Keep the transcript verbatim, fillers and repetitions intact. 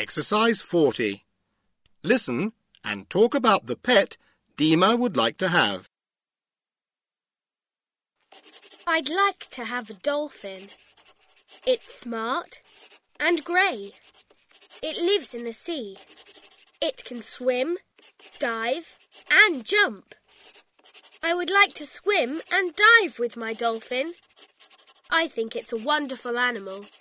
Exercise forty. Listen and talk about the pet Dima would like to have. I'd like to have a dolphin. It's smart and grey. It lives in the sea. It can swim, dive and jump. I would like to swim and dive with my dolphin. I think it's a wonderful animal.